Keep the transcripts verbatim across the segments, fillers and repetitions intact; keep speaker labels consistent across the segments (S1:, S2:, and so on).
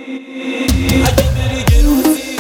S1: اگه بری یه روزی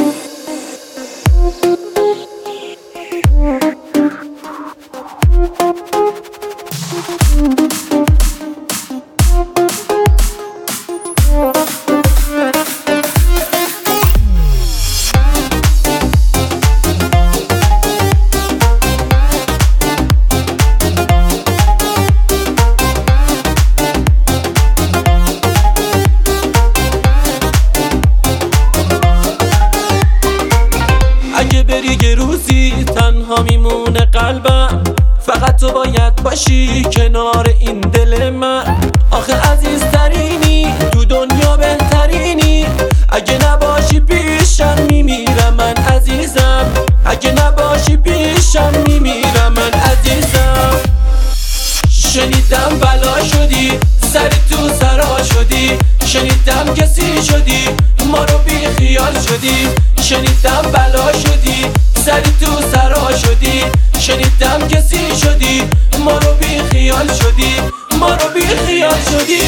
S1: اگه بری یه روزی تنها میمونه قلبم، فقط تو باید باشی کنار این دل من. آخه عزیزترینی تو دنیا بهترینی، اگه نباشی پیشم میمیرم من عزیزم، اگه نباشی پیشم میمیرم من عزیزم. شنیدم بلا شدی سری تو سرا شدی، شنیدم کسی شدی ما رو بی خیال شدی. شنیدم بلا شدی سری تو سرا شدی، شنیدم کسی شدی ما رو بی خیال شدی، ما رو بی خیال شدی.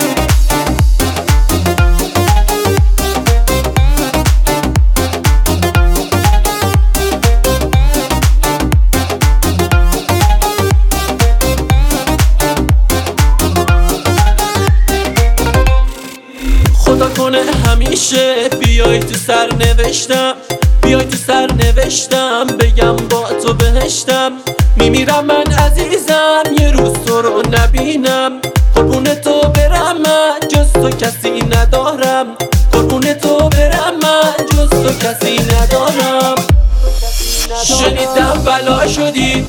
S1: خدا کنه همیشه بیای تو سر نوشتم، بیای تو سر نوشتم بگم با تو بهشتم. میمیرم من عزیزم یه روز تو رو نبینم، قربون تو برم من جز تو کسی ندارم، قربون تو برم من جز تو کسی ندارم. شنیدم بلا شدی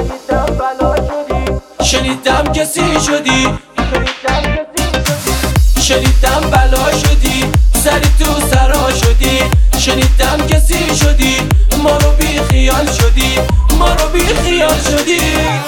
S1: شنیدم کسی شدی، شنیدم بلا شدی سری تو سرا شدی، شنیدم کسی شدی ما رو بی خیال شدی، ما رو بی خیال شدی.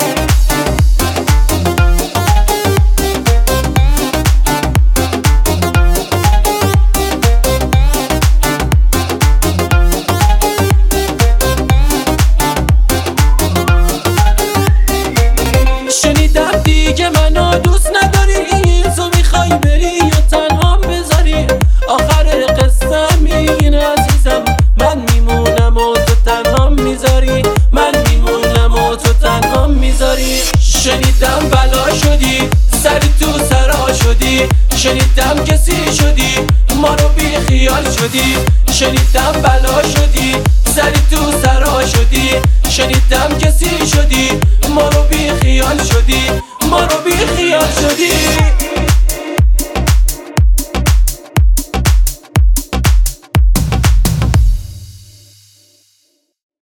S1: شنیدم دیگه منو دوست نداری، تو میخوای بری یا تنها بذاری. آخر قصه اینه عزیزم، من میمونم و تو تنها میذاری، من میمونم و تو تنها میذاری. شنیدم بلا شدی سری تو سرا شدی، شنیدم کسی شدی ما رو بی خیال شدی. شنیدم بلا شدی سری تو سرا شدی، شنیدم کسی شدی ما رو بی خیال شدی، ما رو بی خیال شدی.